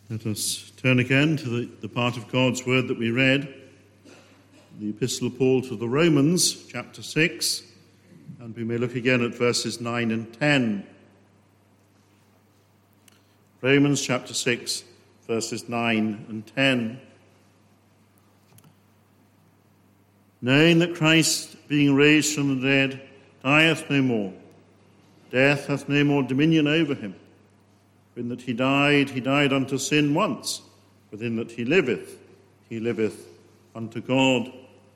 Let us turn again to the part of God's word that we read, the Epistle of Paul to the Romans, chapter 6, and we may look again at verses 9 and 10. Romans chapter 6, verses 9 and 10. Knowing that Christ, being raised from the dead, dieth no more, death hath no more dominion over him. In that he died unto sin once, but in that he liveth unto God.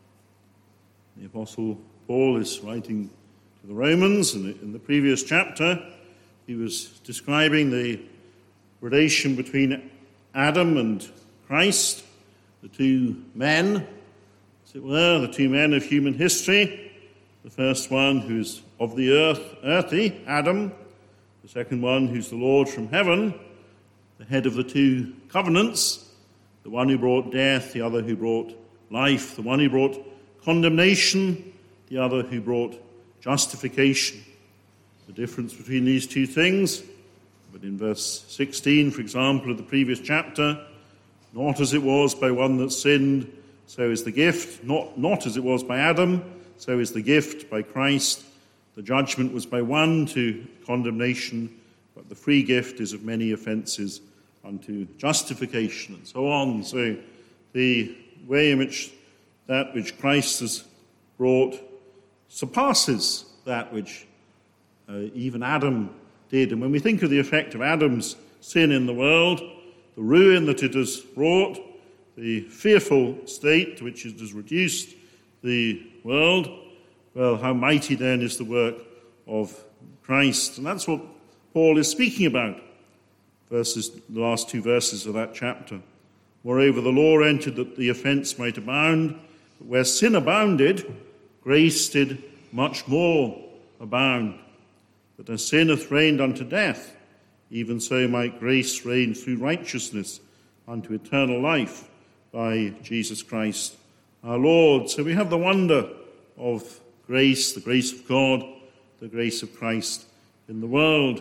The Apostle Paul is writing to the Romans, and in the previous chapter he was describing the relation between Adam and Christ, the two men, as it were, the two men of human history. The first one who's of the earthy, Adam. The second one who's the Lord from heaven, the head of the two covenants, the one who brought death, the other who brought life, the one who brought condemnation, the other who brought justification. The difference between these two things, but in verse 16, for example, of the previous chapter, not as it was by one that sinned, so is the gift, not as it was by Adam, so is the gift by Christ. The judgment was by one to condemnation, but the free gift is of many offences unto justification, and so on. So the way in which that which Christ has brought surpasses that which even Adam did. And when we think of the effect of Adam's sin in the world, the ruin that it has brought, the fearful state to which it has reduced the world, well, how mighty then is the work of Christ. And that's what Paul is speaking about. The last two verses of that chapter. Moreover, the law entered that the offence might abound, but where sin abounded, grace did much more abound. That as sin hath reigned unto death, even so might grace reign through righteousness unto eternal life by Jesus Christ our Lord. So we have the wonder of grace, the grace of God, the grace of Christ in the world.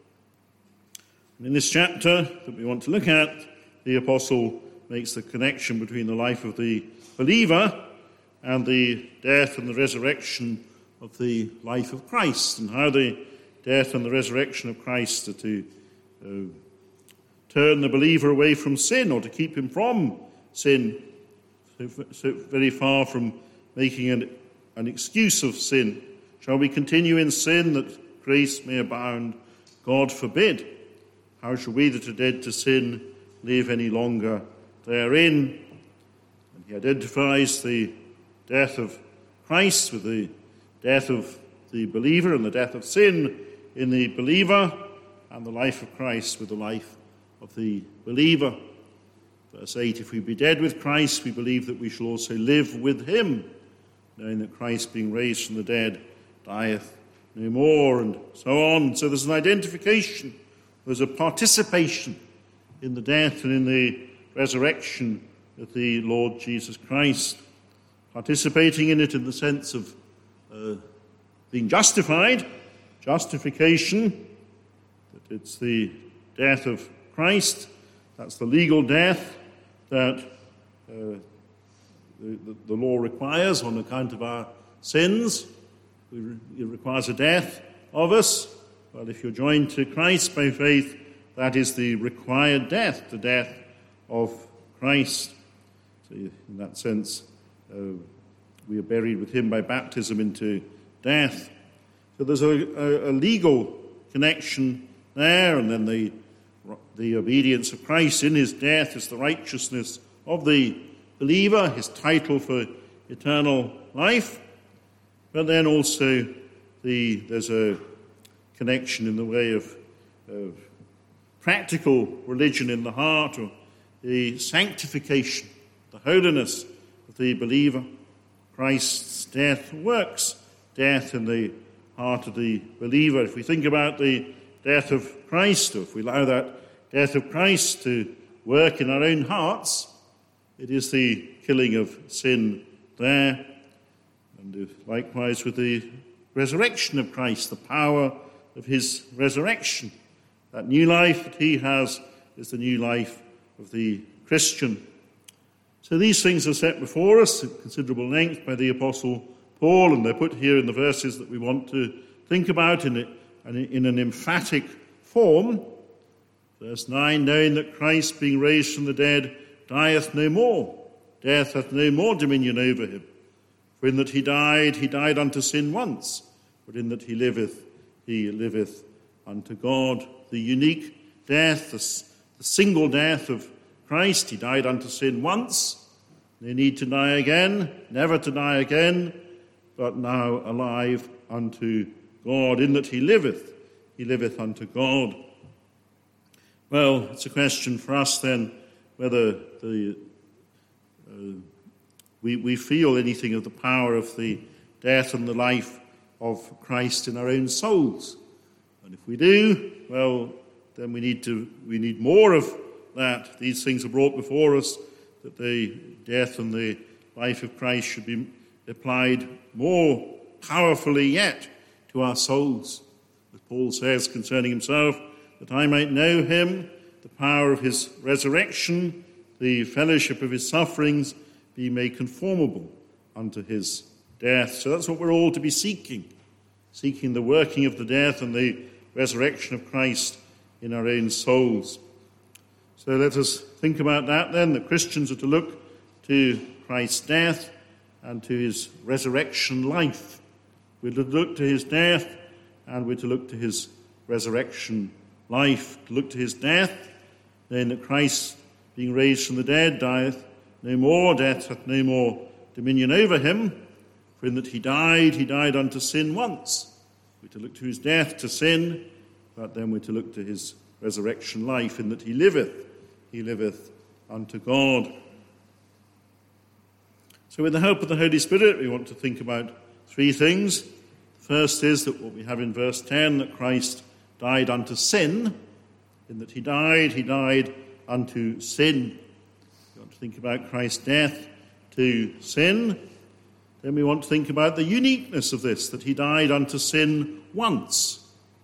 And in this chapter that we want to look at, the apostle makes the connection between the life of the believer and the death and the resurrection of the life of Christ, and how the death and the resurrection of Christ are to turn the believer away from sin, or to keep him from sin, so very far from making an excuse of sin. Shall we continue in sin that grace may abound? God forbid. How shall we that are dead to sin live any longer therein? And he identifies the death of Christ with the death of the believer and the death of sin in the believer, and the life of Christ with the life of the believer. Verse 8, if we be dead with Christ, we believe that we shall also live with him, knowing that Christ, being raised from the dead, dieth no more, and so on. So there's an identification, there's a participation in the death and in the resurrection of the Lord Jesus Christ. Participating in it in the sense of being justified, justification, that it's the death of Christ, that's the legal death that the law requires on account of our sins. It requires a death of us. Well, if you're joined to Christ by faith, that is the required death, the death of Christ. So in that sense, we are buried with him by baptism into death. So there's a legal connection there, and then the obedience of Christ in his death is the righteousness of the believer, his title for eternal life. But then also there's a connection in the way of practical religion in the heart, or the sanctification, the holiness of the believer. Christ's death works death in the heart of the believer. If we think about the death of Christ, or if we allow that death of Christ to work in our own hearts, it is the killing of sin there. And likewise with the resurrection of Christ, the power of his resurrection. That new life that he has is the new life of the Christian. So these things are set before us at considerable length by the Apostle Paul, and they're put here in the verses that we want to think about in an emphatic form. Verse 9, knowing that Christ, being raised from the dead, dieth no more. Death hath no more dominion over him. For in that he died unto sin once. But in that he liveth unto God. The unique death, the single death of Christ. He died unto sin once. No need to die again, never to die again, but now alive unto God. In that he liveth unto God. Well, it's a question for us then whether we feel anything of the power of the death and the life of Christ in our own souls. And if we do, well, then we need more of that. These things are brought before us, that the death and the life of Christ should be applied more powerfully yet to our souls. As Paul says concerning himself, that I might know him, the power of his resurrection, the fellowship of his sufferings, be made conformable unto his death. So that's what we're all to be seeking the working of the death and the resurrection of Christ in our own souls. So let us think about that then, that Christians are to look to Christ's death and to his resurrection life. We're to look to his death and we're to look to his resurrection life. To look to his death, then that Christ, being raised from the dead, dieth no more, death hath no more dominion over him. For in that he died unto sin once. We're to look to his death to sin, but then we're to look to his resurrection life, in that he liveth unto God. So with the help of the Holy Spirit, we want to think about three things. The first is that what we have in verse 10, that Christ died unto sin, in that he died unto sin. We want to think about Christ's death to sin. Then we want to think about the uniqueness of this, that he died unto sin once.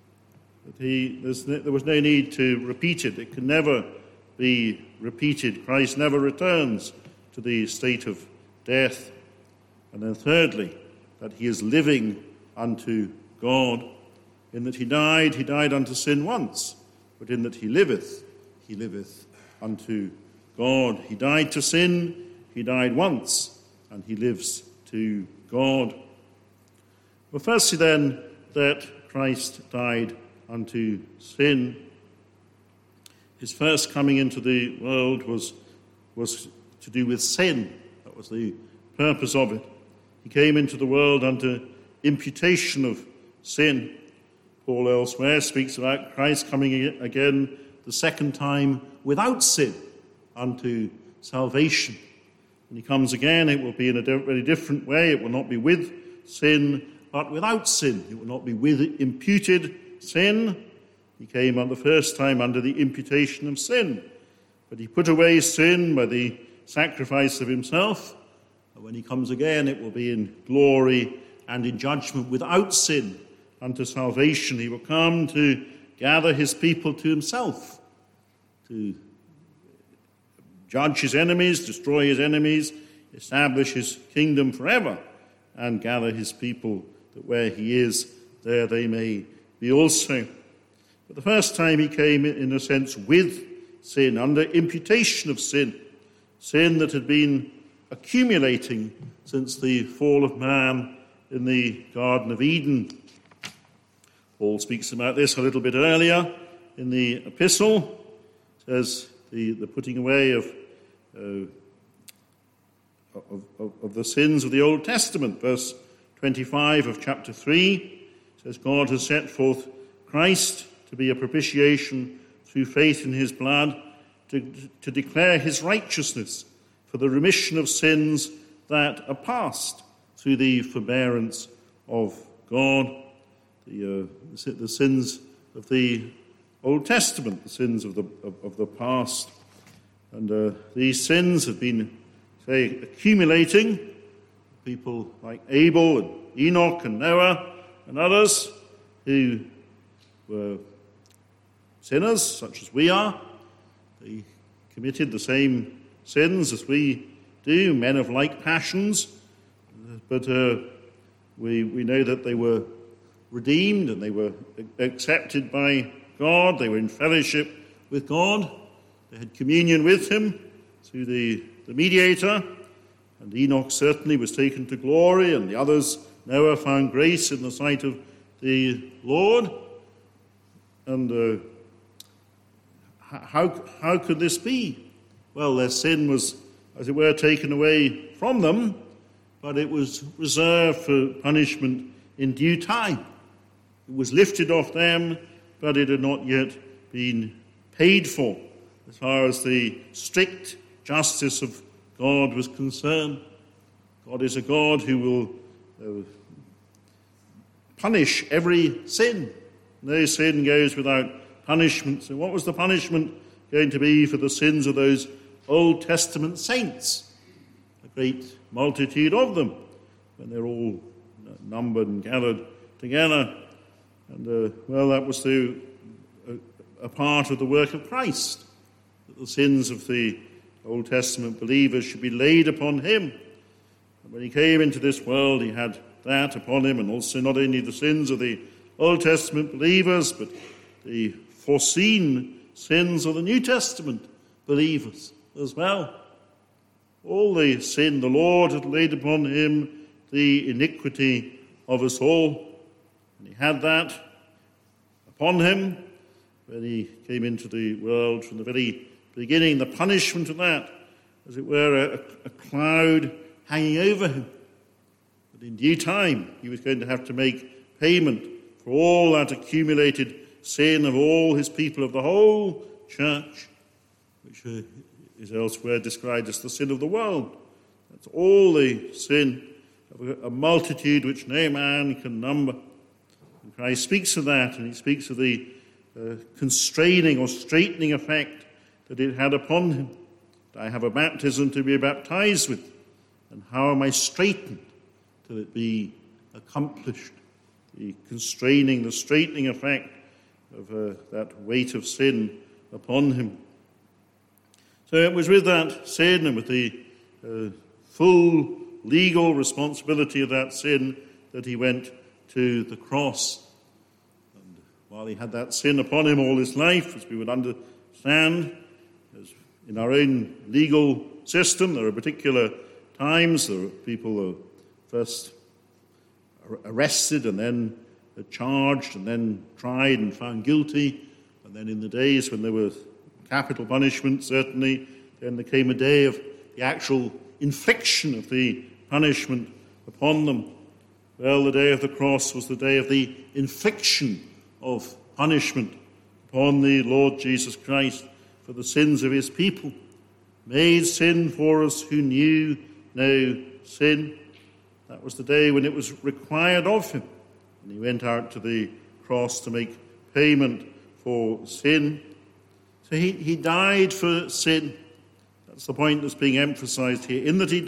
That there was no need to repeat it. It can never be repeated. Christ never returns to the state of death. And then thirdly, that he is living unto God. In that he died unto sin once, but in that he liveth unto God. He died to sin, he died once, and he lives to God. Well, firstly then, that Christ died unto sin. His first coming into the world was to do with sin. That was the purpose of it. He came into the world under imputation of sin. Paul elsewhere speaks about Christ coming again the second time without sin unto salvation. When he comes again, it will be in a very different way. It will not be with sin, but without sin. It will not be with imputed sin. He came on the first time under the imputation of sin. But he put away sin by the sacrifice of himself. And when he comes again, it will be in glory and in judgment without sin unto salvation. He will come to gather his people to himself, to judge his enemies, destroy his enemies, establish his kingdom forever, and gather his people that where he is, there they may be also. But the first time he came, in a sense, with sin, under imputation of sin that had been accumulating since the fall of man in the Garden of Eden. Paul speaks about this a little bit earlier in the epistle. It says the putting away of the sins of the Old Testament. Verse 25 of chapter 3 says, God has set forth Christ to be a propitiation through faith in his blood, to declare his righteousness for the remission of sins that are past through the forbearance of God. The sins of the Old Testament, the sins of the past. And these sins have been, accumulating. People like Abel and Enoch and Noah and others who were sinners, such as we are. They committed the same sins as we do, men of like passions, but we know that they were redeemed and they were accepted by God. They were in fellowship with God. They had communion with him through the mediator. And Enoch certainly was taken to glory, and the others, Noah, found grace in the sight of the Lord. And how could this be? Well, their sin was, as it were, taken away from them, but it was reserved for punishment in due time. It was lifted off them, but it had not yet been paid for, as far as the strict justice of God was concerned. God is a God who will punish every sin. No sin goes without punishment. So what was the punishment going to be for the sins of those Old Testament saints? A great multitude of them, when they're all numbered and gathered together. And, that was a part of the work of Christ, that the sins of the Old Testament believers should be laid upon him. And when he came into this world, he had that upon him, and also not only the sins of the Old Testament believers, but the foreseen sins of the New Testament believers as well. All the sin the Lord had laid upon him, the iniquity of us all. And he had that upon him when he came into the world from the very beginning, the punishment of that, as it were, a cloud hanging over him. But in due time, he was going to have to make payment for all that accumulated sin of all his people, of the whole church, which is elsewhere described as the sin of the world. That's all the sin of a multitude which no man can number. And Christ speaks of that, and he speaks of the constraining or straightening effect that it had upon him. I have a baptism to be baptized with, and how am I straitened till it be accomplished? The constraining, the straightening effect of that weight of sin upon him. So it was with that sin and with the full legal responsibility of that sin that he went to the cross. And while he had that sin upon him all his life, as we would understand, as in our own legal system, there are particular times there are people who are first arrested and then charged and then tried and found guilty. And then in the days when there was capital punishment, certainly, then there came a day of the actual infliction of the punishment upon them. Well, the day of the cross was the day of the infliction of punishment upon the Lord Jesus Christ for the sins of his people, made sin for us who knew no sin. That was the day when it was required of him, and he went out to the cross to make payment for sin. So he died for sin. That's the point that's being emphasized here. In that he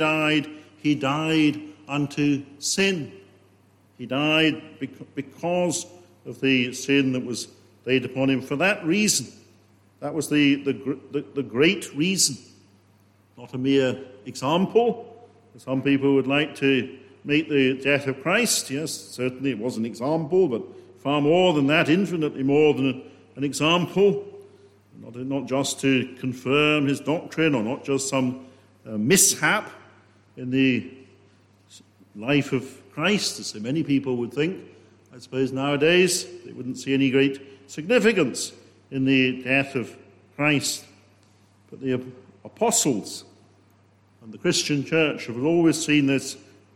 died unto sin. He died because of the sin that was laid upon him. For that reason, that was the great reason, not a mere example. Some people would like to make the death of Christ, yes, certainly it was an example, but far more than that, infinitely more than an example. Not just to confirm his doctrine, or not just some mishap in the life of Christ, as so many people would think. I suppose nowadays they wouldn't see any great significance in the death of Christ. But the apostles and the Christian church have always seen this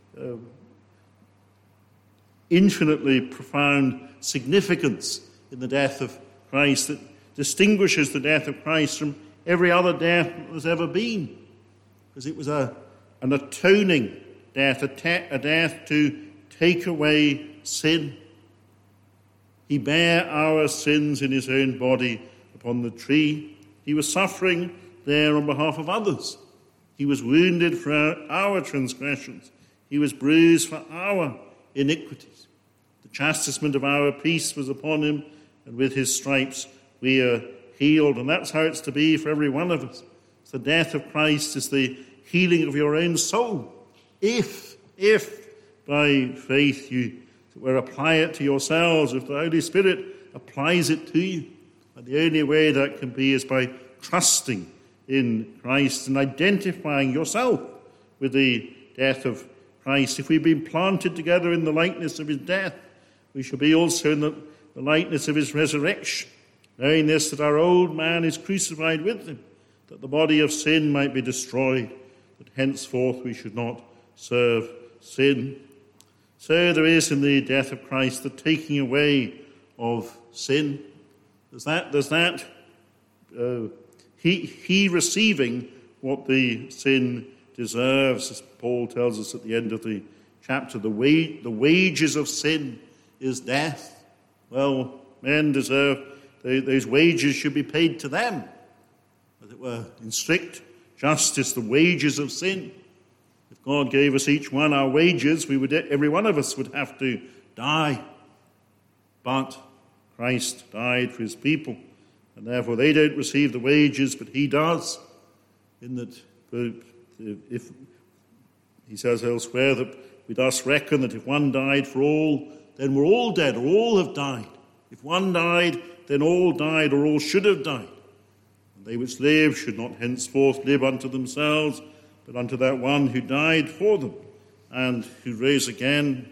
infinitely profound significance in the death of Christ that distinguishes the death of Christ from every other death that there's ever been, because it was an atoning death, a death to take away sin. He bare our sins in his own body upon the tree. He was suffering there on behalf of others. He was wounded for our transgressions. He was bruised for our iniquities. The chastisement of our peace was upon him, and with his stripes we are healed. And that's how it's to be for every one of us. the death of Christ is the healing of your own soul. If by faith you apply it to yourselves, if the Holy Spirit applies it to you. And the only way that can be is by trusting in Christ and identifying yourself with the death of Christ. If we've been planted together in the likeness of his death, we shall be also in the likeness of his resurrection, knowing this, that our old man is crucified with him, that the body of sin might be destroyed, that henceforth we should not serve sin. So there is in the death of Christ the taking away of sin. There's that he receiving what the sin deserves, as Paul tells us at the end of the chapter. The wages of sin is death. Well, men deserve, those wages should be paid to them, as it were, in strict justice, the wages of sin. If God gave us each one our wages, every one of us would have to die. But Christ died for his people, and therefore they don't receive the wages, but he does. In that, if he says elsewhere that we thus reckon that if one died for all, then we're all dead, or all have died. If one died, then all died, or all should have died. And they which live should not henceforth live unto themselves, but unto that one who died for them, and who rose again.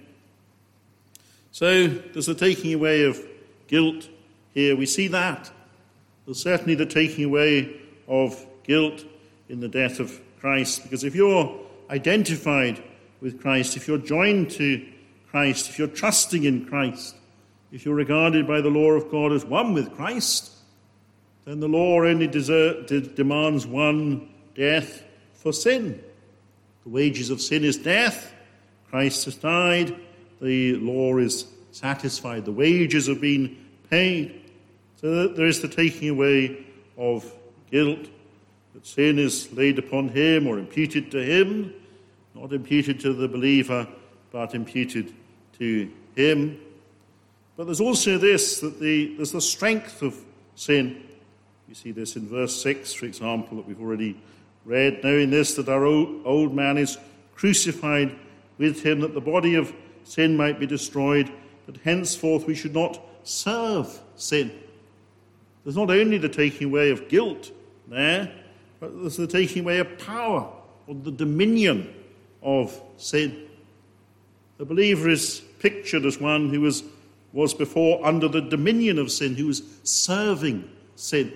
So there's the taking away of guilt here. We see that. There's certainly the taking away of guilt in the death of Christ, because if you're identified with Christ, if you're joined to Christ, if you're trusting in Christ, if you're regarded by the law of God as one with Christ, then the law only demands one death for sin. The wages of sin is death. Christ has died. The law is satisfied. The wages have been paid. So there is the taking away of guilt, that sin is laid upon him or imputed to him, not imputed to the believer, but imputed to him. But there's also this, that there's the strength of sin. We see this in verse 6, for example, that we've already read, knowing this, that our old man is crucified with him, that the body of sin might be destroyed, that henceforth we should not serve sin. There's not only the taking away of guilt there, but there's the taking away of power, or the dominion of sin. The believer is pictured as one who was before under the dominion of sin, who was serving sin.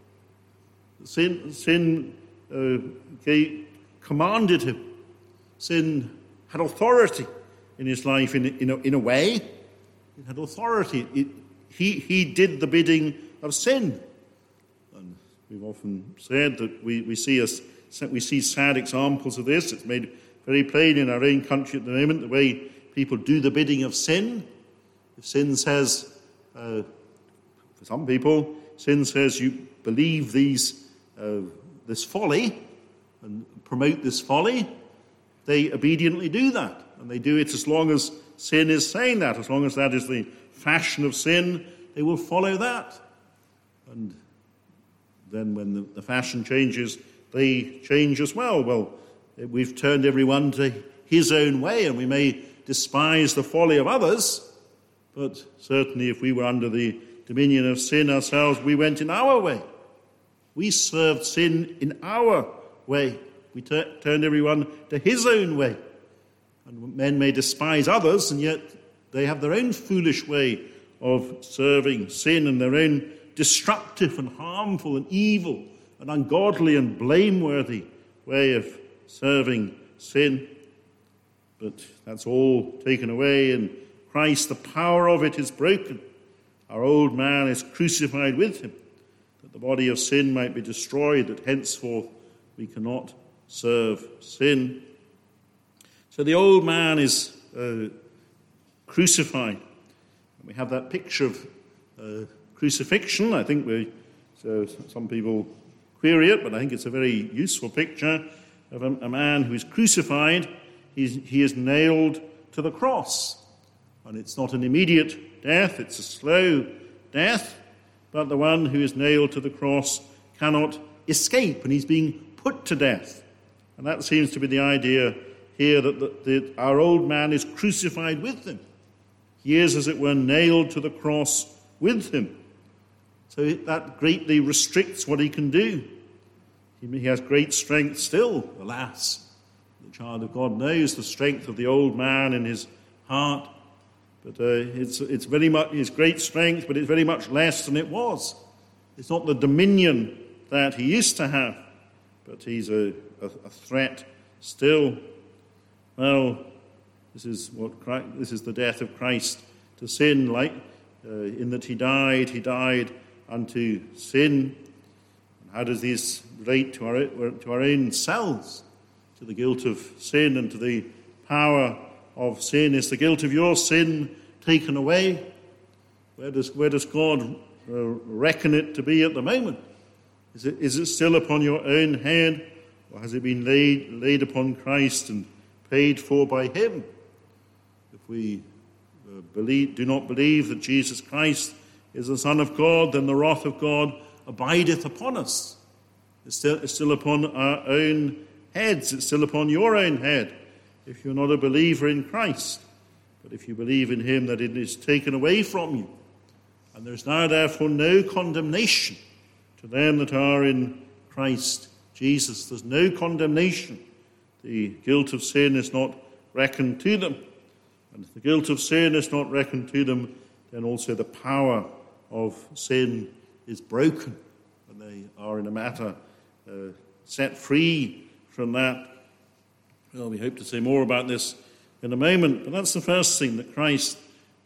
Sin commanded him. Sin had authority in his life in a way. It had authority. He did the bidding of sin. And we've often said that we see sad examples of this. It's made very plain in our own country at the moment, the way people do the bidding of sin. If sin says, for some people, sin says you believe this folly and promote this folly, they obediently do that. And they do it as long as sin is saying that. As long as that is the fashion of sin, they will follow that. And then when the fashion changes, they change as well. Well, we've turned everyone to his own way, and we may despise the folly of others, but certainly if we were under the dominion of sin ourselves, we went in our way. We served sin in our way. We turned everyone to his own way. And men may despise others, and yet they have their own foolish way of serving sin, and their own destructive and harmful and evil and ungodly and blameworthy way of serving sin. But that's all taken away in Christ. The power of it is broken. Our old man is crucified with him, that the body of sin might be destroyed, that henceforth we cannot serve sin. So the old man is crucified. And we have that picture of crucifixion. I think some people query it, but I think it's a very useful picture of a man who is crucified. He is nailed to the cross. And it's not an immediate death, it's a slow death, but the one who is nailed to the cross cannot escape, and he's being put to death. And that seems to be the idea here, that our old man is crucified with him. He is, as it were, nailed to the cross with him. So that greatly restricts what he can do. He has great strength still, alas. The child of God knows the strength of the old man in his heart. But it's very much his great strength, but it's very much less than it was. It's not the dominion that he used to have, but he's a threat still. Well, this is the death of Christ to sin, in that he died unto sin. And how does this relate to our own selves, to the guilt of sin and to the power of sin? Is the guilt of your sin taken away? Where does God reckon it to be at the moment? Is it still upon your own head, or has it been laid upon Christ and paid for by him? If we do not believe that Jesus Christ is the Son of God, then the wrath of God abideth upon us. It's still upon our own heads. It's still upon your own head if you're not a believer in Christ. But if you believe in him, that it is taken away from you. And there is now therefore no condemnation to them that are in Christ Jesus. There's no condemnation. The guilt of sin is not reckoned to them. And if the guilt of sin is not reckoned to them, then also the power of sin is broken, and they are in a matter set free from that. Well, we hope to say more about this in a moment, but that's the first thing, that Christ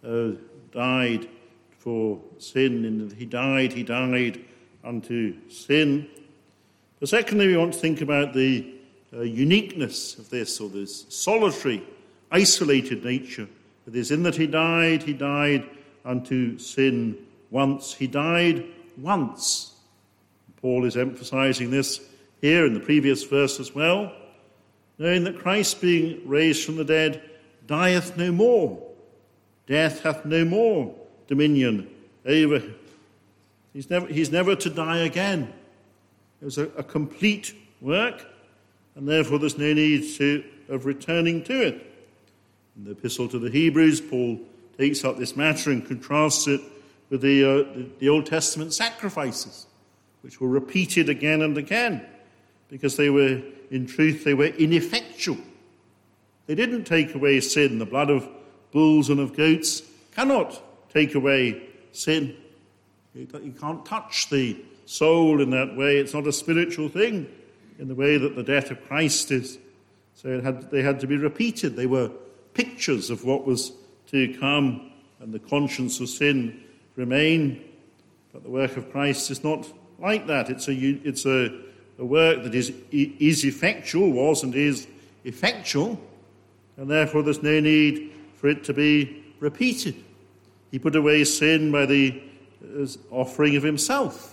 died for sin, and he died unto sin. But secondly, we want to think about the uniqueness of this, or this solitary, isolated nature. It is in that he died unto sin once. He died once. Paul is emphasizing this here in the previous verse as well, knowing that Christ, being raised from the dead, dieth no more. Death hath no more dominion over him. He's never to die again. It was a complete work, and therefore there's no need of returning to it. In the Epistle to the Hebrews, Paul takes up this matter and contrasts it with the Old Testament sacrifices, which were repeated again and again, because they were ineffectual. They didn't take away sin. The blood of bulls and of goats cannot take away sin. You can't touch the soul in that way. It's not a spiritual thing in the way that the death of Christ is. So they had to be repeated. They were pictures of what was to come, and the conscience of sin remain. But the work of Christ is not like that. It's a work that is effectual, was and is effectual, and therefore there's no need for it to be repeated. He put away sin by the offering of himself.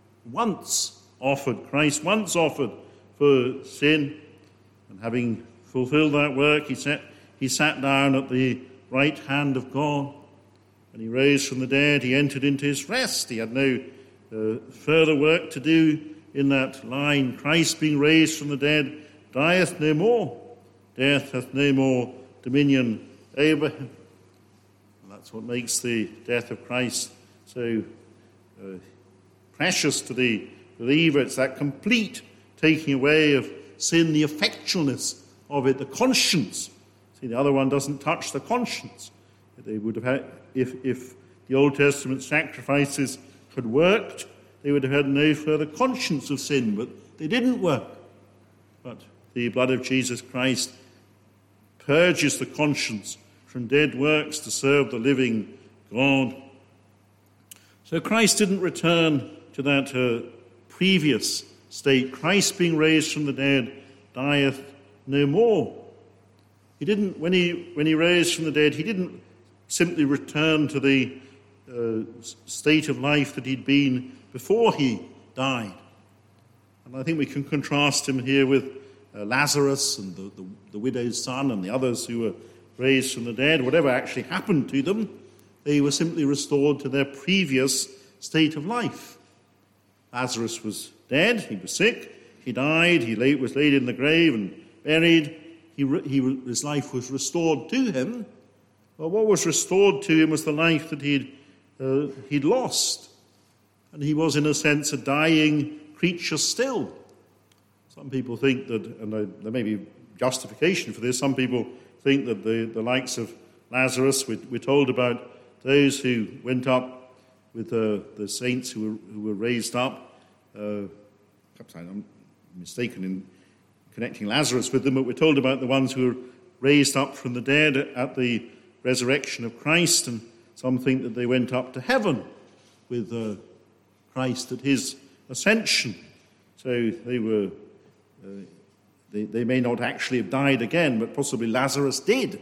Christ once offered for sin, and having fulfilled that work, he sat down at the right hand of God. When he rose from the dead, he entered into his rest. He had no further work to do in that line. Christ, being raised from the dead, dieth no more. Death hath no more dominion over him. And that's what makes the death of Christ so precious to the believer. It's that complete taking away of sin, the effectualness of it, the conscience. See, the other one doesn't touch the conscience. They would have had, if the Old Testament sacrifices had worked, they would have had no further conscience of sin, but they didn't work. But the blood of Jesus Christ purges the conscience from dead works to serve the living God. So Christ didn't return to that previous state. Christ, being raised from the dead, dieth no more. He didn't, when he raised from the dead, he didn't simply return to the state of life that he'd been before he died. And I think we can contrast him here with Lazarus and the widow's son and the others who were raised from the dead. Whatever actually happened to them, they were simply restored to their previous state of life. Lazarus was dead, he was sick, he died, was laid in the grave and buried, his life was restored to him. Well, what was restored to him was the life that he'd lost. And he was, in a sense, a dying creature still. Some people think that, and there may be justification for this, some people think that the likes of Lazarus, we're told about those who went up with the saints who were raised up. Perhaps I'm mistaken in connecting Lazarus with them, but we're told about the ones who were raised up from the dead at the resurrection of Christ, and some think that they went up to heaven with Christ at his ascension. So they may not actually have died again, but possibly Lazarus did.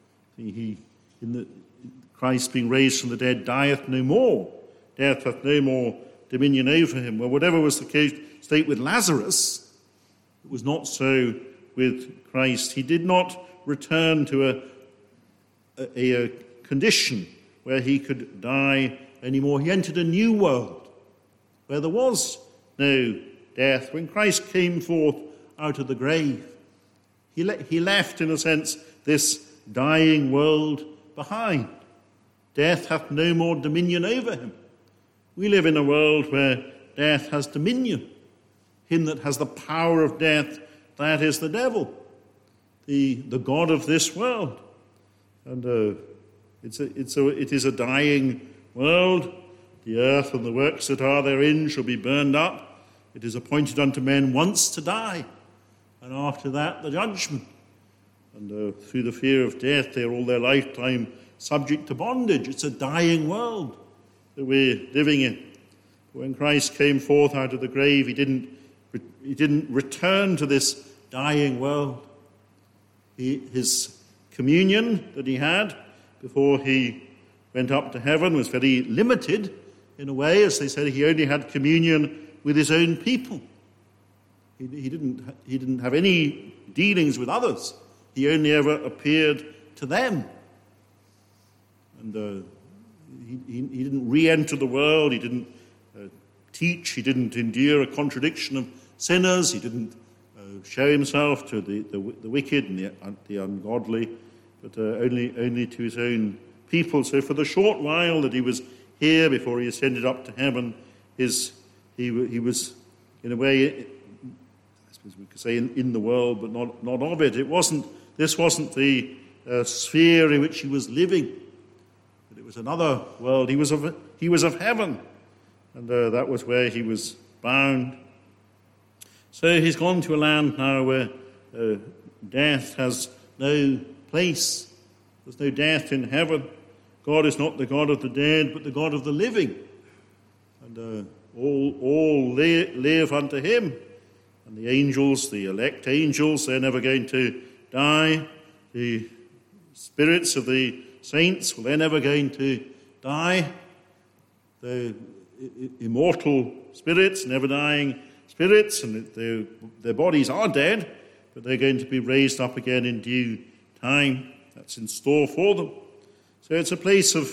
Christ being raised from the dead dieth no more. Death hath no more dominion over him. Well, whatever was the case, state with Lazarus, it was not so with Christ. He did not return to a condition where he could die anymore. He entered a new world where there was no death. When Christ came forth out of the grave, he left, in a sense, this dying world behind. Death hath no more dominion over him. We live in a world where death has dominion. Him that has the power of death, that is the devil, the god of this world. And it is a dying world. The earth and the works that are therein shall be burned up. It is appointed unto men once to die, and after that the judgment. And through the fear of death, they are all their lifetime subject to bondage. It's a dying world that we're living in. When Christ came forth out of the grave, he didn't return to this dying world. His communion that he had before he went up to heaven was very limited in a way. As they said, he only had communion with his own people. He didn't have any dealings with others. He only ever appeared to them. And he didn't re-enter the world. He didn't teach. He didn't endure a contradiction of sinners. He didn't show himself to the wicked and the ungodly, but only to his own people. So for the short while that he was here before he ascended up to heaven, he was, in a way, I suppose we could say, in the world, but not of it. This wasn't the sphere in which he was living. But it was another world. He was of heaven, and that was where he was bound. So he's gone to a land now where death has no place. There's no death in heaven. God is not the God of the dead, but the God of the living. And all live unto him. And the angels, the elect angels, they're never going to die. The spirits of the saints, well, they're never going to die. The immortal spirits, never dying spirits, and their bodies are dead, but they're going to be raised up again in due time. That's in store for them. So it's a place of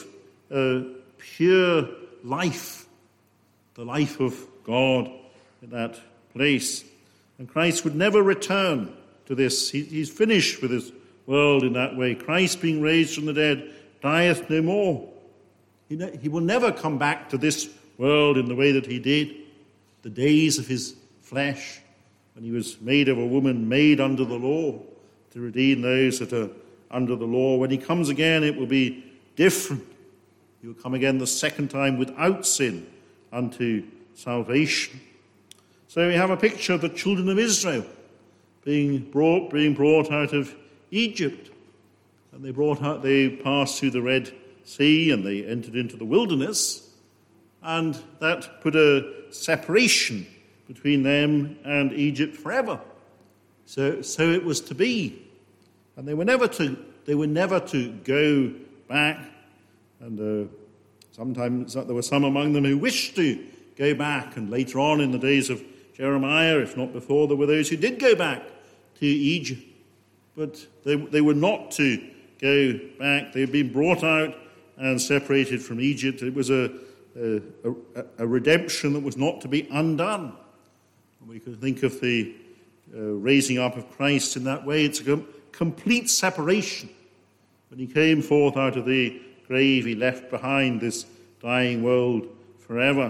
pure life, the life of God in that place. And Christ would never return to this. He's finished with this world in that way. Christ, being raised from the dead, dieth no more. He will never come back to this world in the way that he did. The days of his flesh, when he was made of a woman, made under the law, to redeem those that are under the law. When he comes again, it will be different. He will come again the second time without sin unto salvation. So we have a picture of the children of Israel being brought out of Egypt. And they passed through the Red Sea and they entered into the wilderness. And that put a separation between them and Egypt forever. So it was to be. And they were never to go back. And sometimes there were some among them who wished to go back. And later on in the days of Jeremiah, if not before, there were those who did go back to Egypt. But they were not to go back. They had been brought out and separated from Egypt. It was a redemption that was not to be undone. We could think of the raising up of Christ in that way. It's a complete separation. When he came forth out of the grave, he left behind this dying world forever.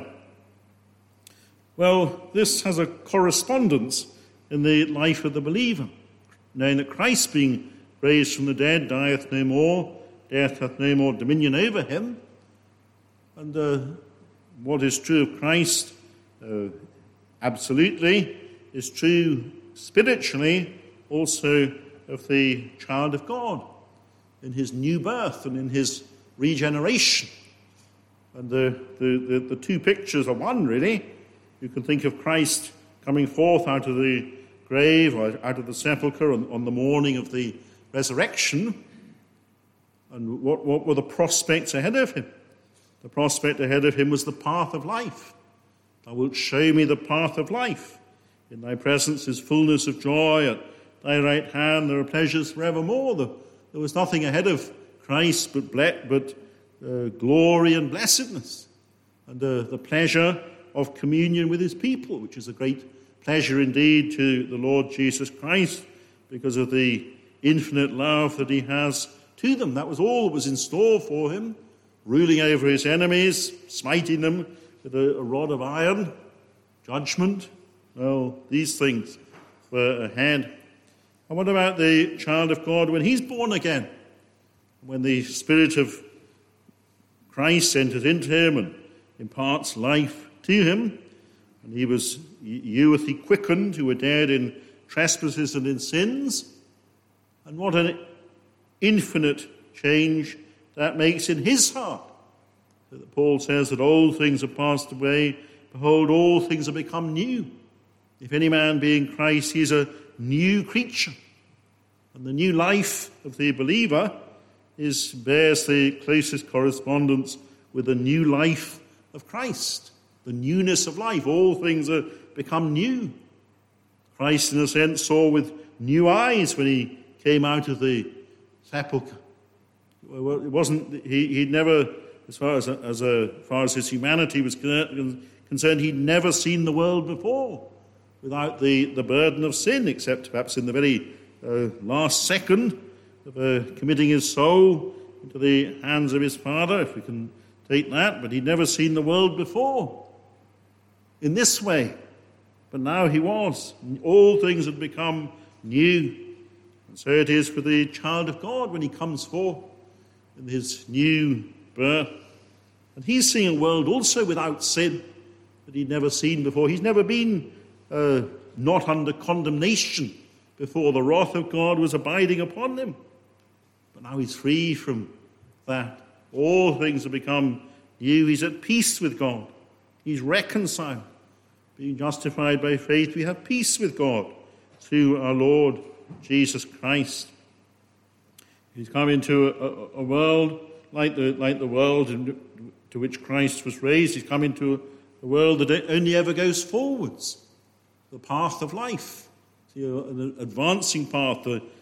Well, this has a correspondence in the life of the believer, knowing that Christ, being raised from the dead, dieth no more, death hath no more dominion over him. And what is true of Christ absolutely is true spiritually also of the child of God in his new birth and in his regeneration. And the two pictures are one, really. You can think of Christ coming forth out of the grave or out of the sepulchre on the morning of the resurrection. And what were the prospects ahead of him? The prospect ahead of him was the path of life. Thou wilt show me the path of life. In thy presence is fullness of joy. At thy right hand there are pleasures forevermore. There was nothing ahead of Christ but glory and blessedness. And the pleasure of communion with his people, which is a great pleasure indeed to the Lord Jesus Christ because of the infinite love that he has to them. That was all that was in store for him, ruling over his enemies, smiting them with a rod of iron, judgment. Well, these things were ahead. And what about the child of God when he's born again? When the Spirit of Christ enters into him and imparts life to him, and you hath he quickened who were dead in trespasses and in sins. And what an infinite change that makes in his heart. That Paul says that old things are passed away, behold, all things are become new. If any man be in Christ, he is a new creature. And the new life of the believer bears the closest correspondence with the new life of Christ, the newness of life. All things are become new. Christ, in a sense, saw with new eyes when he came out of the sepulchre. Well, it wasn't. He'd never, as far as his humanity was concerned, he'd never seen the world before without the burden of sin, except perhaps in the very last second of committing his soul into the hands of his Father, if we can take that. But he'd never seen the world before in this way. But now he was. All things had become new. And so it is for the child of God when he comes forth in his new birth. And he's seeing a world also without sin that he'd never seen before. He's never been not under condemnation before the wrath of God was abiding upon him. But now he's free from that. All things have become new. He's at peace with God. He's reconciled. Being justified by faith, we have peace with God through our Lord Jesus Christ. He's come into a world like the world to which Christ was raised. He's come into a world that only ever goes forwards, the path of life, an advancing path,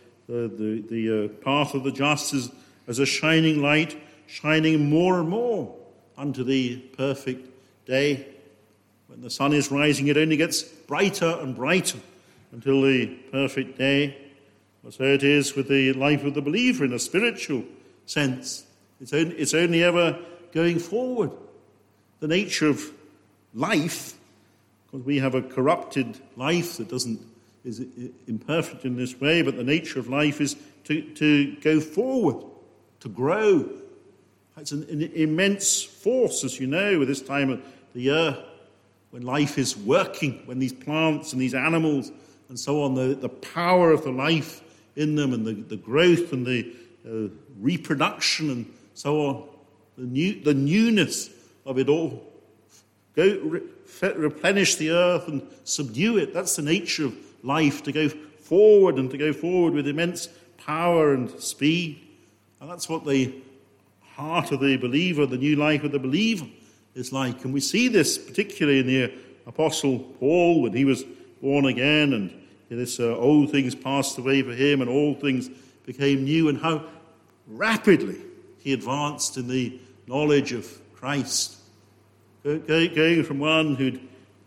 the path of the just as a shining light, shining more and more unto the perfect day. When the sun is rising, it only gets brighter and brighter until the perfect day. So it is with the life of the believer in a spiritual sense. It's only ever going forward. The nature of life, because we have a corrupted life that is imperfect in this way, but the nature of life is to go forward, to grow. It's an immense force, as you know, at this time of the year, when life is working, when these plants and these animals and so on, the power of the life in them and the growth and the reproduction and so on, the newness of it all. Go replenish the earth and subdue it. That's the nature of life, to go forward and to go forward with immense power and speed. And that's what the heart of the believer, the new life of the believer is like. And we see this particularly in the Apostle Paul when he was born again, and this old things passed away for him and all things became new, and how rapidly he advanced in the knowledge of Christ. Going from one who'd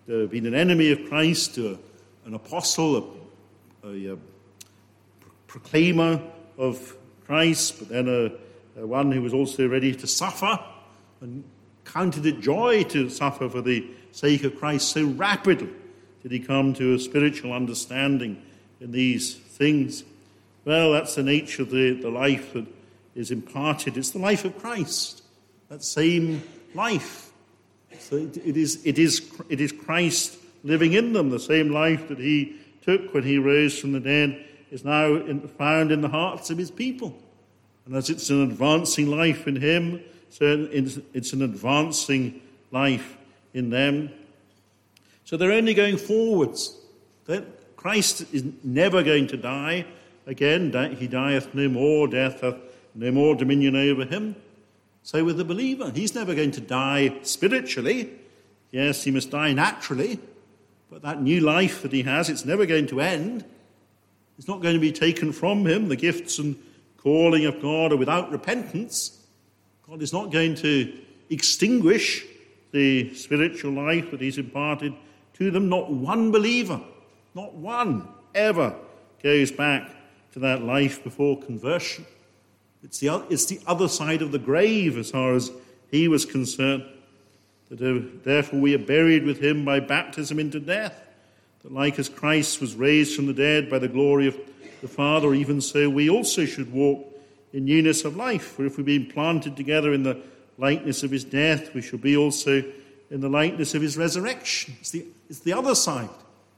been an enemy of Christ, an apostle, a proclaimer of Christ, but then one who was also ready to suffer and counted it joy to suffer for the sake of Christ. So rapidly did he come to a spiritual understanding in these things. Well, that's the nature of the life that is imparted. It's the life of Christ, that same life. So it is Christ living in them. The same life that he took when he rose from the dead is now found in the hearts of his people. And as it's an advancing life in him, so it's an advancing life in them. So they're only going forwards. Christ is never going to die again. He dieth no more, death hath no more dominion over him. So with the believer, he's never going to die spiritually. Yes, he must die naturally, but that new life that he has, it's never going to end. It's not going to be taken from him. The gifts and calling of God are without repentance. God is not going to extinguish the spiritual life that he's imparted to them. Not one believer, not one, ever goes back to that life before conversion. It's the other side of the grave as far as he was concerned. That therefore we are buried with him by baptism into death, that like as Christ was raised from the dead by the glory of the Father, even so we also should walk in newness of life. For if we've been planted together in the likeness of his death, we shall be also in the likeness of his resurrection. It's the other side.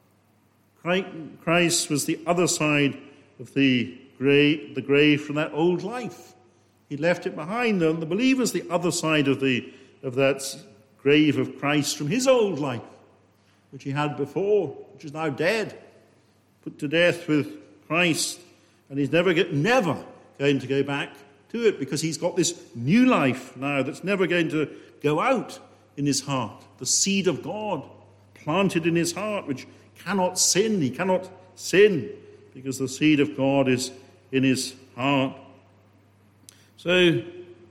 Christ was the other side of the grave from that old life. He left it behind them. The believer's the other side of that grave of Christ from his old life, which he had before, which is now dead, put to death with Christ. And he's never going to go back to it, because he's got this new life now that's never going to go out in his heart. The seed of God planted in his heart, which cannot sin. He cannot sin because the seed of God is in his heart. So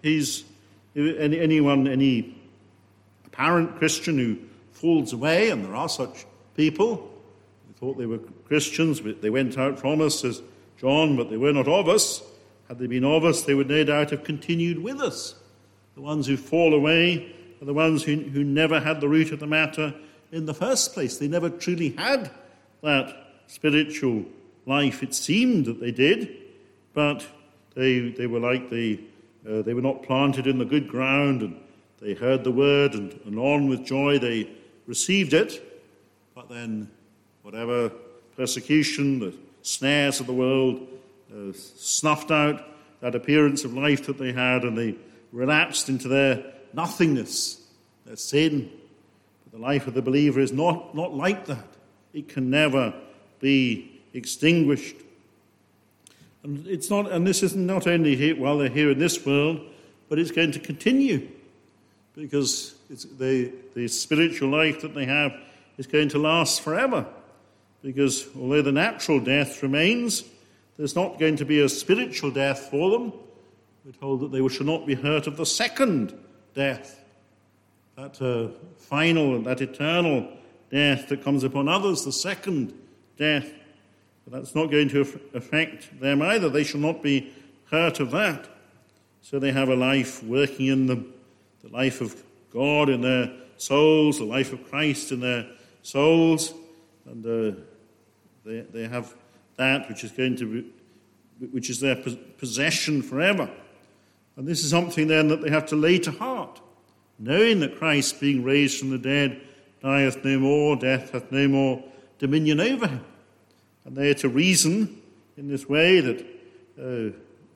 any apparent Christian who falls away, and there are such people who thought they were Christians, but they went out from us, says John, but they were not of us. Had they been of us, they would no doubt have continued with us. The ones who fall away are the ones who never had the root of the matter in the first place. They never truly had that spiritual life. It seemed that they did, but they were like they were not planted in the good ground, and they heard the word, and on with joy they received it. But then whatever persecution, the snares of the world snuffed out that appearance of life that they had, and they relapsed into their nothingness, their sin. But the life of the believer is not like that. It can never be extinguished. And it's not, and this isn't not only here while they're here in this world, but it's going to continue, because the spiritual life that they have is going to last forever. Because although the natural death remains, there's not going to be a spiritual death for them. We're told that they shall not be hurt of the second death, that final and that eternal death that comes upon others, the second death. But that's not going to affect them either. They shall not be hurt of that. So they have a life working in them, the life of God in their souls, the life of Christ in their souls, and they have that which is their possession forever. And this is something then that they have to lay to heart, knowing that Christ, being raised from the dead, dieth no more, death hath no more dominion over him. And they are to reason in this way that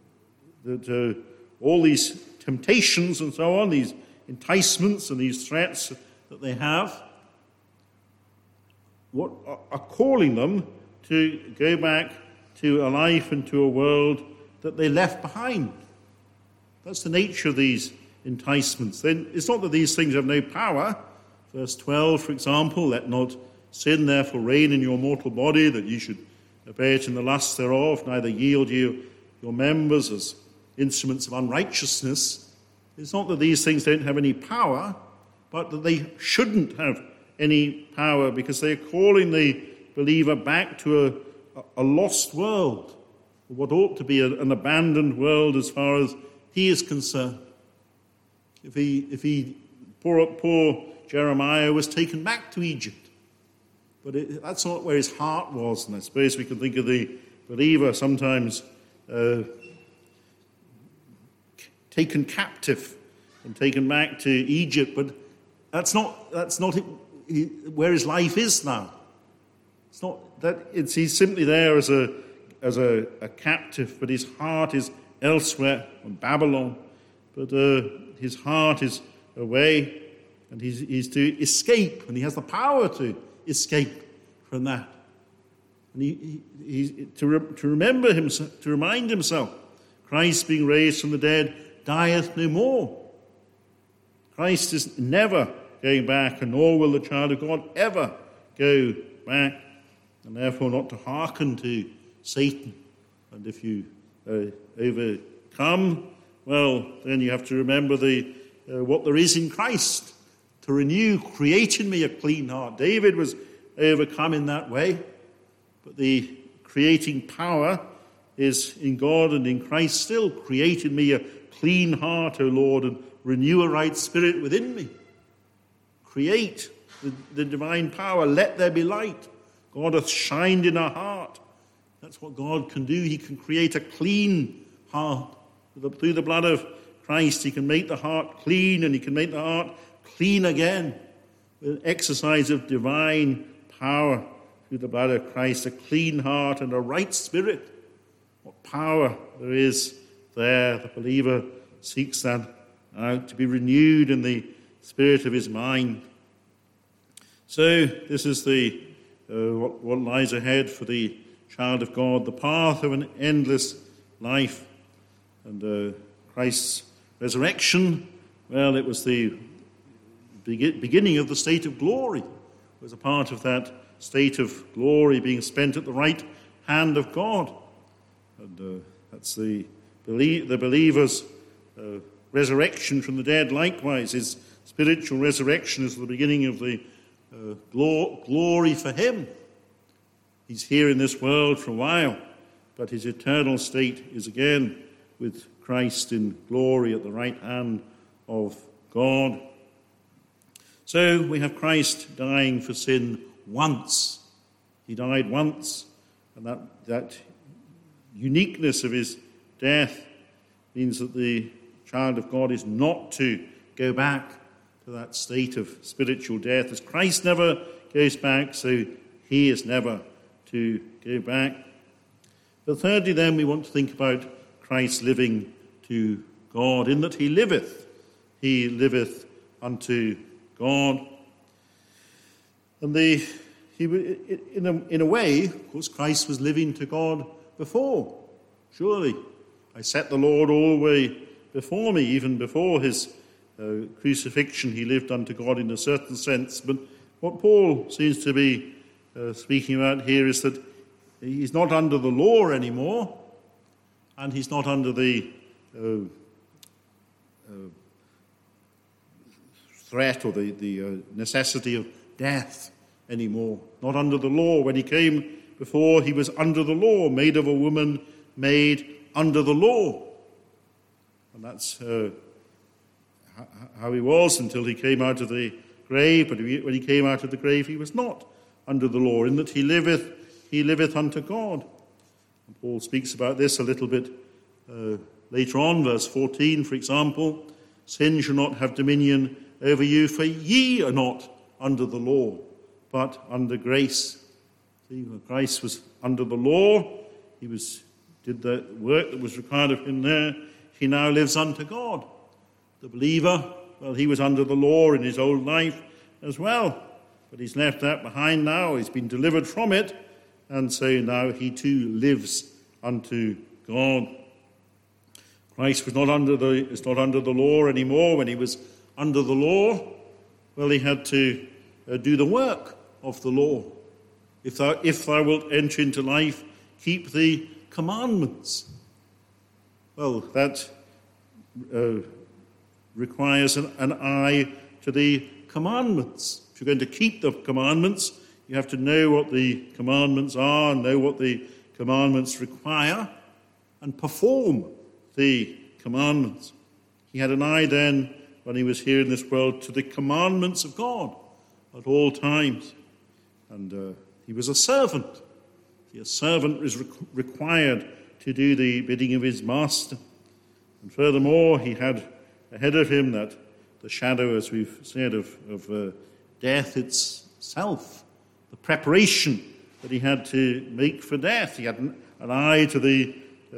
all these temptations and so on, these enticements and these threats that they have, what are calling them to go back to a life and to a world that they left behind. That's the nature of these enticements. Then it's not that these things have no power. Verse 12, for example, let not sin therefore reign in your mortal body, that ye should obey it in the lusts thereof, neither yield you your members as instruments of unrighteousness. It's not that these things don't have any power, but that they shouldn't have any power, because they are calling the believer back to a lost world, what ought to be an abandoned world as far as he is concerned. Poor Jeremiah was taken back to Egypt, but that's not where his heart was. And I suppose we can think of the believer sometimes taken captive and taken back to Egypt, but that's not where his life is now. It's not that he's simply there as a captive, but his heart is elsewhere in Babylon. But his heart is away, and he's to escape, and he has the power to escape from that. And he to remember himself, to remind himself, Christ being raised from the dead dieth no more. Christ is never going back, and nor will the child of God ever go back, and therefore not to hearken to Satan. And if you overcome, well, then you have to remember what there is in Christ to renew, create in me a clean heart. David was overcome in that way, but the creating power is in God and in Christ still. Create in me a clean heart, O Lord, and renew a right spirit within me. Create the divine power. Let there be light. God hath shined in our heart. That's what God can do. He can create a clean heart. Through the blood of Christ, he can make the heart clean, and he can make the heart clean again with an exercise of divine power through the blood of Christ. A clean heart and a right spirit. What power there is there. The believer seeks that out, to be renewed in the spirit of his mind. So this is what lies ahead for the child of God, the path of an endless life. And Christ's resurrection, well, it was the beginning of the state of glory. It was a part of that state of glory being spent at the right hand of God. And that's the believer's resurrection from the dead. Likewise, his spiritual resurrection is the beginning of the glory for him. He's here in this world for a while, but his eternal state is again with Christ in glory at the right hand of God. So we have Christ dying for sin once. He died once, and that uniqueness of his death means that the child of God is not to go back to that state of spiritual death. As Christ never goes back, so he is never to go back. But thirdly, then, we want to think about Christ living to God, in that he liveth unto God. And in a way, of course, Christ was living to God before. Surely, I set the Lord always before me. Even before his crucifixion, he lived unto God in a certain sense. But what Paul seems to be speaking about here is that he's not under the law anymore, and he's not under the threat or the necessity of death anymore. Not under the law. When he came before, he was under the law, made of a woman, made under the law. And that's how he was until he came out of the grave. But when he came out of the grave, he was not under the law, in that he liveth unto God. And Paul speaks about this a little bit later on, verse 14, for example. Sin shall not have dominion over you, for ye are not under the law, but under grace. See, when Christ was under the law, he did the work that was required of him there. He now lives unto God. The believer, well, he was under the law in his old life as well, but he's left that behind now. He's been delivered from it, and so now he too lives unto God. Christ is not under the law anymore. When he was under the law, well, he had to do the work of the law. If thou wilt enter into life, keep the commandments. Well, that requires an eye to the commandments. If you're going to keep the commandments, you have to know what the commandments are, know what the commandments require, and perform the commandments. He had an eye then, when he was here in this world, to the commandments of God at all times. And he was a servant. See, a servant is required to do the bidding of his master. And furthermore, he had ahead of him that the shadow, as we've said, of death itself, the preparation that he had to make for death. He had an eye to the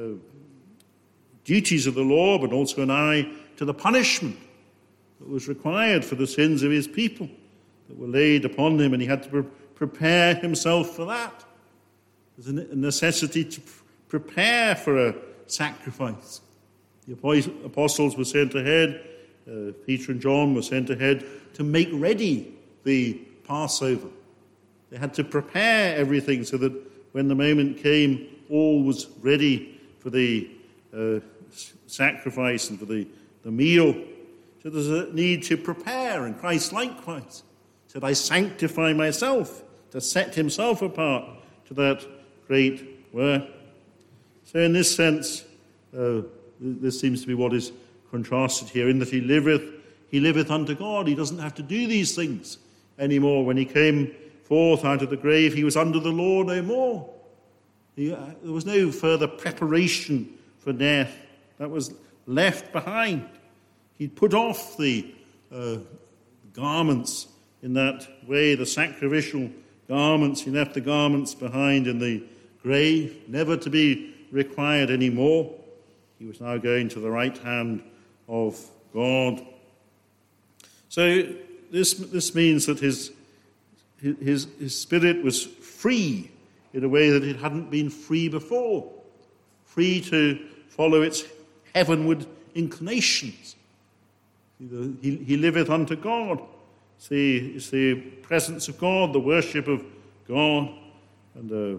duties of the law, but also an eye to the punishment that was required for the sins of his people that were laid upon him, and he had to prepare himself for that. There's a necessity to prepare for a sacrifice. The apostles were sent ahead, Peter and John were sent ahead to make ready the Passover. They had to prepare everything so that when the moment came, all was ready for the sacrifice and for the meal. So there's a need to prepare, and Christ likewise said, I sanctify myself, to set himself apart to that great work. So in this sense, this seems to be what is contrasted here, in that he liveth unto God. He doesn't have to do these things anymore. When he came forth out of the grave, he was under the law no more. There was no further preparation for death. That was left behind. He'd put off the garments in that way, the sacrificial garments. He left the garments behind in the grave, never to be required anymore. He was now going to the right hand of God. So this means that his spirit was free in a way that it hadn't been free before, free to follow its heavenward inclinations. He liveth unto God. It's the presence of God, the worship of God, and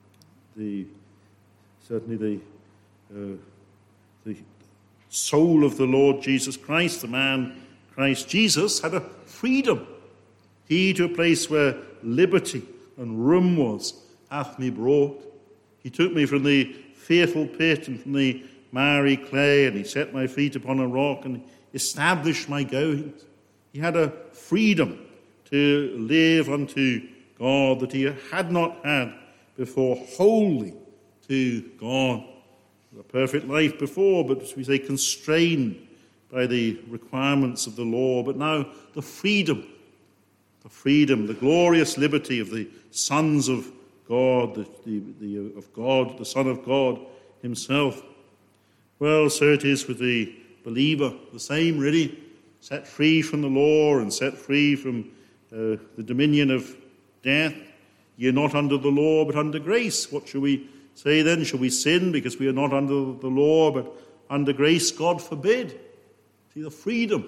certainly the soul of the Lord Jesus Christ, the man Christ Jesus, had a freedom. He to a place where liberty and room was, hath me brought. He took me from the fearful pit and from the miry clay, and he set my feet upon a rock and established my goings. He had a freedom to live unto God that he had not had before, wholly to God. A perfect life before, but as we say, constrained by the requirements of the law. But now the freedom, the glorious liberty of the sons of God, of God, the Son of God himself. Well, so it is with the believer, the same really, set free from the law and set free from the dominion of death. Ye are not under the law, but under grace. What shall we say then? Shall we sin because we are not under the law, but under grace? God forbid. See, the freedom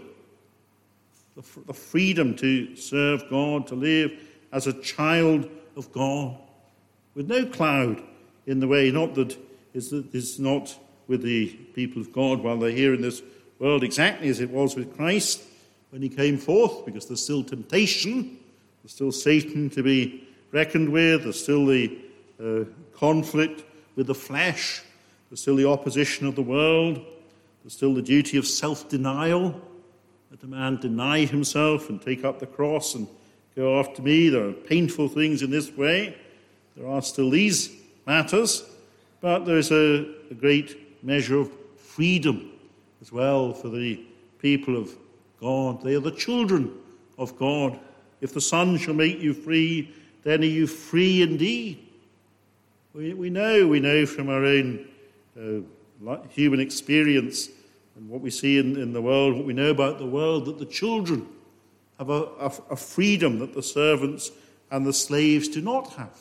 to serve God, to live as a child of God, with no cloud in the way. Not that it's not with the people of God while they're here in this world exactly as it was with Christ when he came forth, because there's still temptation, there's still Satan to be reckoned with, there's still the conflict with the flesh, there's still the opposition of the world, there's still the duty of self-denial, that a man deny himself and take up the cross and go after me. There are painful things in this way. There are still these matters, but there's a great measure of freedom as well for the people of God. They are the children of God. If the Son shall make you free, then are you free indeed. We know from our own human experience and what we see in the world, what we know about the world, that the children have a freedom that the servants and the slaves do not have.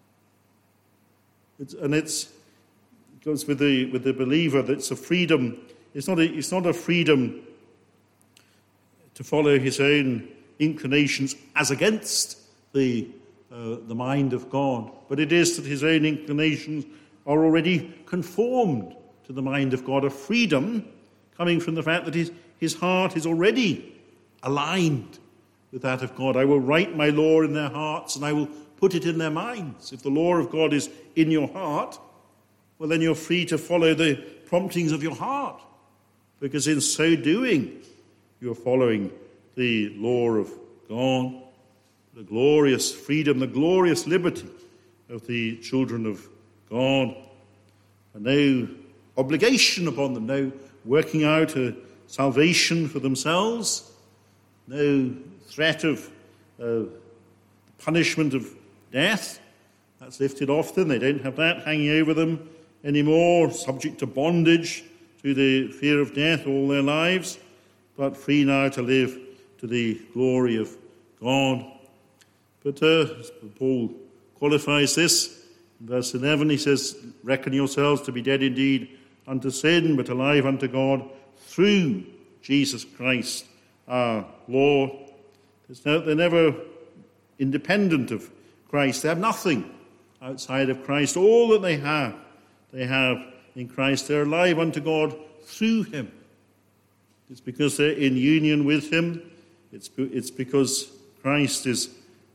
It goes with the believer that it's a freedom. It's not a freedom to follow his own inclinations as against the mind of God, but it is that his own inclinations are already conformed to the mind of God, a freedom coming from the fact that his heart is already aligned with that of God. I will write my law in their hearts and I will put it in their minds. If the law of God is in your heart, well, then you're free to follow the promptings of your heart, because in so doing, you're following the law of God, the glorious freedom, the glorious liberty of the children of God, and no obligation upon them, no working out a salvation for themselves, no threat of punishment of death. That's lifted off them. They don't have that hanging over them anymore, subject to bondage, to the fear of death all their lives, but free now to live to the glory of God. But Paul qualifies this. In verse 11 he says, "Reckon yourselves to be dead indeed unto sin, but alive unto God through Jesus Christ our Lord." They're never independent of Christ. They have nothing outside of Christ. All that they have in Christ. They're alive unto God through him. It's because they're in union with him. It's because Christ is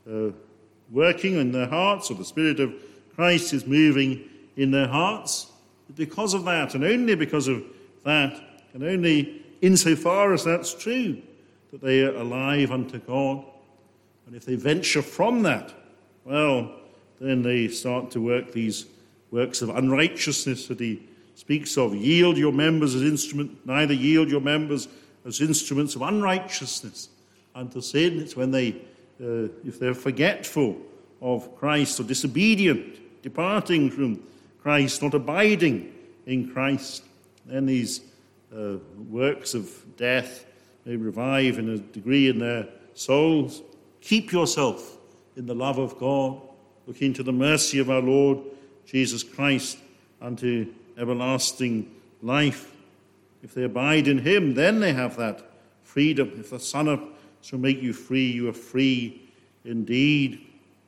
working in their hearts, or the Spirit of Christ is moving in their hearts. Because of that, and only because of that, and only insofar as that's true, that they are alive unto God. And if they venture from that, well, then they start to work these works of unrighteousness that he speaks of. Yield your members as instruments, neither yield your members as instruments of unrighteousness unto sin. It's when they, if they're forgetful of Christ or disobedient, departing from Christ, not abiding in Christ, then these works of death may revive in a degree in their souls. Keep yourself in the love of God, looking to the mercy of our Lord Jesus Christ unto everlasting life. If they abide in him, then they have that freedom. If the Son shall make you free, you are free indeed.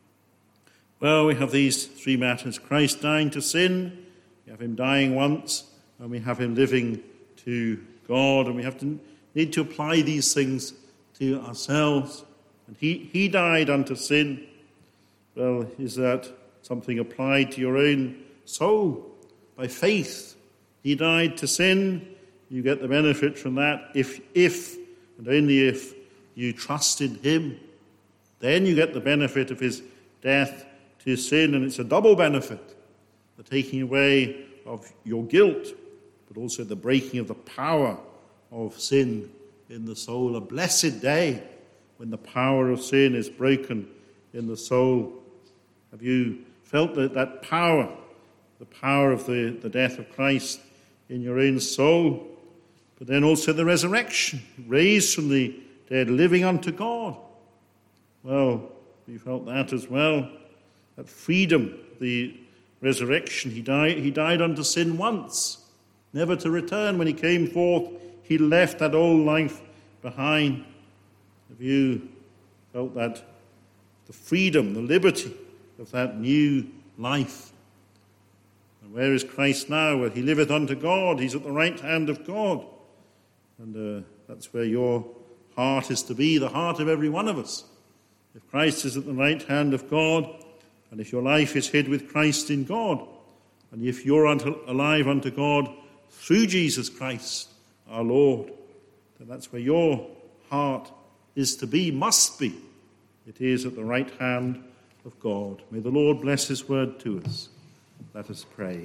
Well, we have these three matters: Christ dying to sin, we have him dying once, and we have him living to God. And we have to need to apply these things to ourselves. And he died unto sin. Well, is that something applied to your own soul? By faith, he died to sin. You get the benefit from that if and only if you trust in him. Then you get the benefit of his death to sin, and it's a double benefit: the taking away of your guilt, but also the breaking of the power of sin in the soul. A blessed day when the power of sin is broken in the soul. Have you felt that power, the power of the death of Christ in your own soul? But then also the resurrection, raised from the dead, living unto God. Well, you felt that as well. That freedom, the resurrection. He died unto sin once, never to return. When he came forth, he left that old life behind. Have you felt that, the freedom, the liberty of that new life? And where is Christ now? Well, he liveth unto God. He's at the right hand of God. And that's where your heart is to be, the heart of every one of us. If Christ is at the right hand of God, and if your life is hid with Christ in God, and if you're alive unto God through Jesus Christ, our Lord, then that's where your heart is to be, must be. It is at the right hand of God. May the Lord bless his word to us. Let us pray.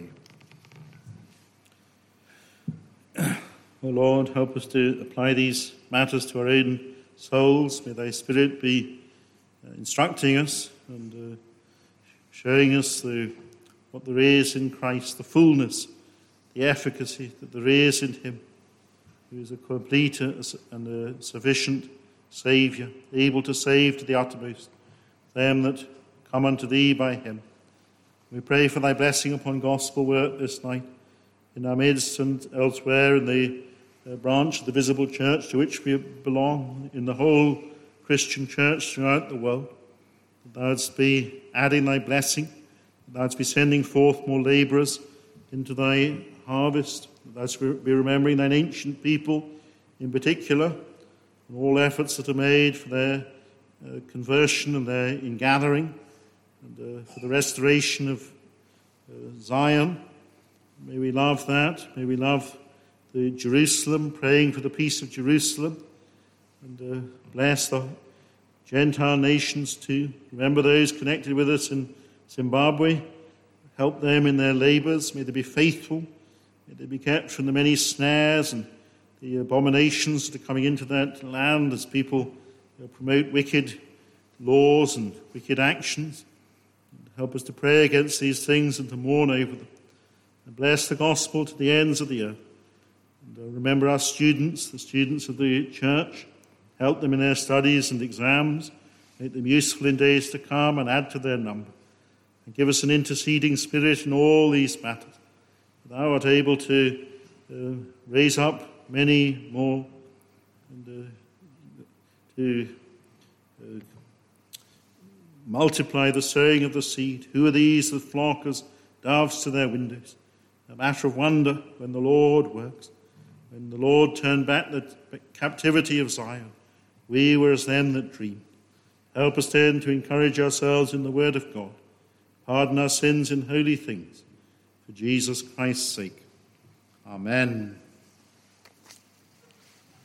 O Lord, help us to apply these matters to our own souls. May thy Spirit be instructing us and showing us what there is in Christ, the fullness, the efficacy that there is in him, who is a complete and a sufficient Saviour, able to save to the uttermost them that come unto thee by him. We pray for thy blessing upon gospel work this night in our midst and elsewhere in the branch of the visible church to which we belong, in the whole Christian church throughout the world. That thou wouldst be adding thy blessing, that thou wouldst be sending forth more labourers into thy harvest, that thou wouldst be remembering thine ancient people in particular, and all efforts that are made for their conversion and their ingathering, and for the restoration of Zion. May we love that. May we love the Jerusalem, praying for the peace of Jerusalem, and bless the Gentile nations too. Remember those connected with us in Zimbabwe. Help them in their labours. May they be faithful. May they be kept from the many snares and the abominations that are coming into that land as people promote wicked laws and wicked actions. Help us to pray against these things and to mourn over them. And bless the gospel to the ends of the earth. And remember our students, the students of the church. Help them in their studies and exams. Make them useful in days to come and add to their number. And give us an interceding spirit in all these matters. Thou art able to raise up many more and to multiply the sowing of the seed. Who are these that flock as doves to their windows? A matter of wonder when the Lord works. When the Lord turned back the captivity of Zion, we were as them that dreamed. Help us then to encourage ourselves in the word of God. Pardon our sins in holy things. For Jesus Christ's sake. Amen.